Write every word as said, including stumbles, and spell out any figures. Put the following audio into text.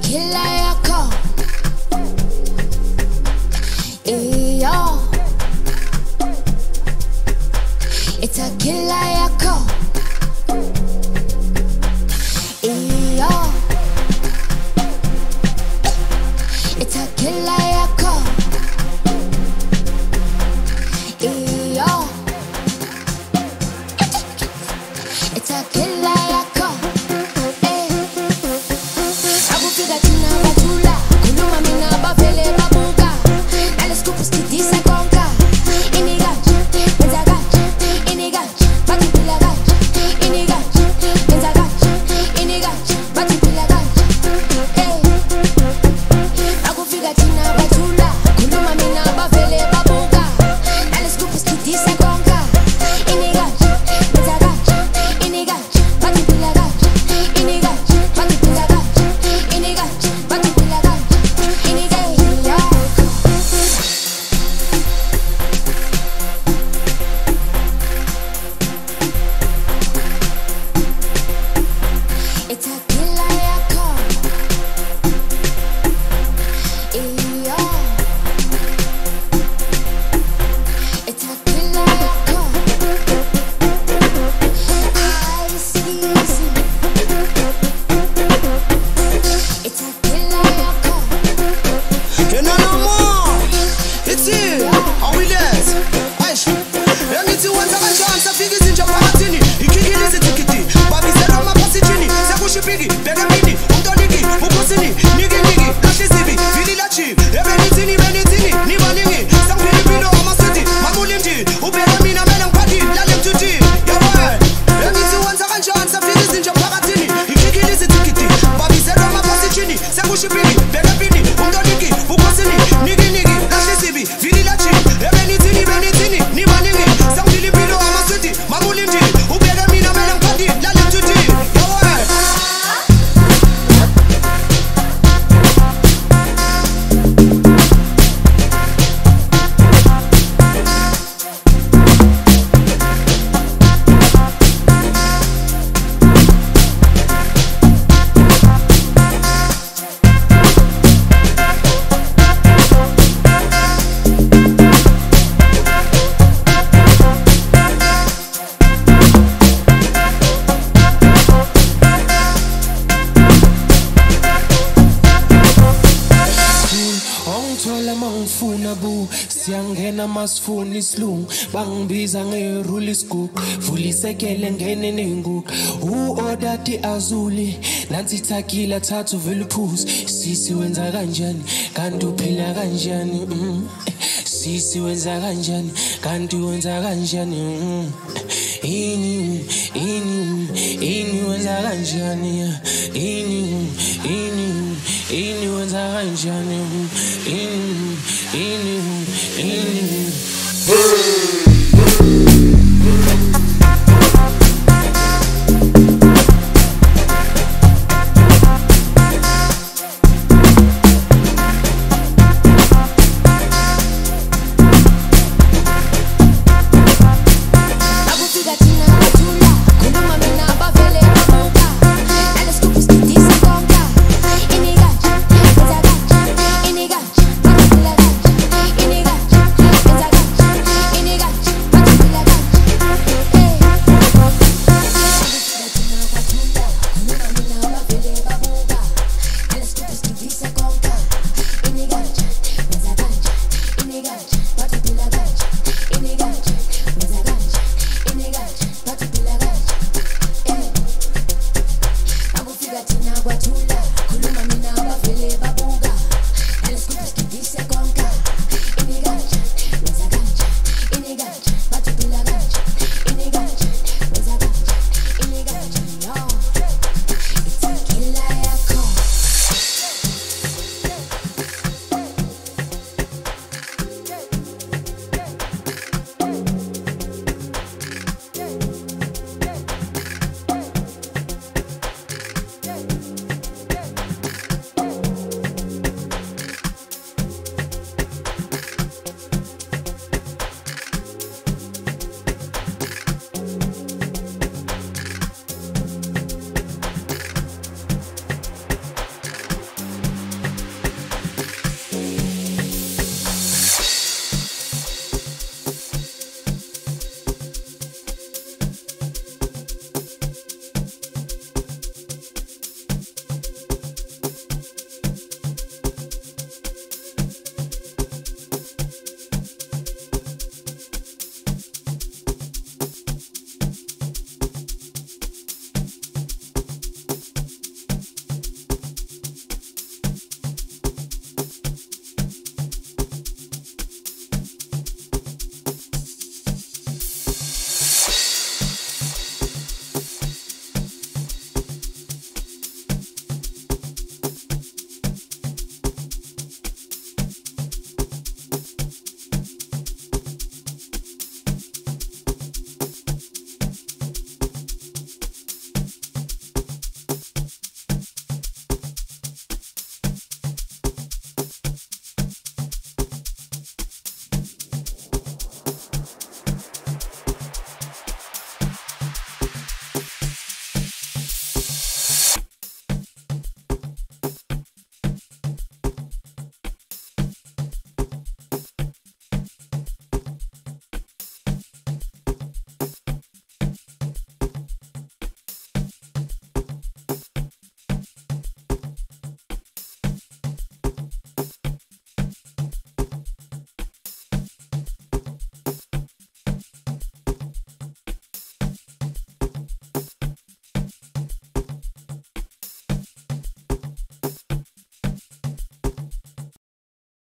killer yako. Eyo. It's a killer yako. Eyo. It's a killer yako. Eyo. It's a killer yako. Eh. Akufika thina bathula, khuluma mina bavele babuka. Nale scoop skidisa konka. Inigaji, benza gaji, inigaji, bathi phila gaji. Inigaji, benza gaji, inigaji, bathi phila gaji. Eh. Akufika thina bathula, khuluma mina bavele babuka. Nale scoop skidisa konka. Inigaji, benza gaji, inigaji, bathi phila gaji. Inigaji, bathi phila gaji. Inigaji, bathi phila gaji. Inigaji, yeah. It's a killer yako. Eyo. It's a killer yako. I see, see. It's a killer yako. You know no more. It's here. How we dance? Aish. Let me see what's a chance. I figure it's in Japan. Ikigilize tikiti. Babi sera mapasi chini. Sakushi pigi. Bega mini. Umdonigi. Mukosini. Nigi nigi. Kashi sibi. Fili la chi. Ebenitini benitini. Niba ningi. Sang Filipino amasiti. Mamulimji. Ubera mina menang padi. Lalem tuti. Yawa. Let me see what's a chance. I figure it's in Japan. Ikigilize tikiti. Babi sera mapasi chini. Sakushi pigi. Bega mini. Umdonigi. Mukosini. Nigi nigi. Kashi sibi. Fili la chi. Ebenitini benitini. Niba ningi. Sang Filipino amasiti. Mamulimji. Ubera mina menang padi. Lalem tuti. Yawa. Ongithola mangifuna bu siyangena masifuna isilungu bangibiza ngerule isigugu vulisekele ngene nenguku uodati azuli nansi thakila thathu vele phuzi sisi wenza kanjani kanti uphila kanjani mm. Sisi wenza kanjani kanti wenza kanjani mm. Ini ini ini wenza kanjani ini ini ini wenza kanjani ini ini ini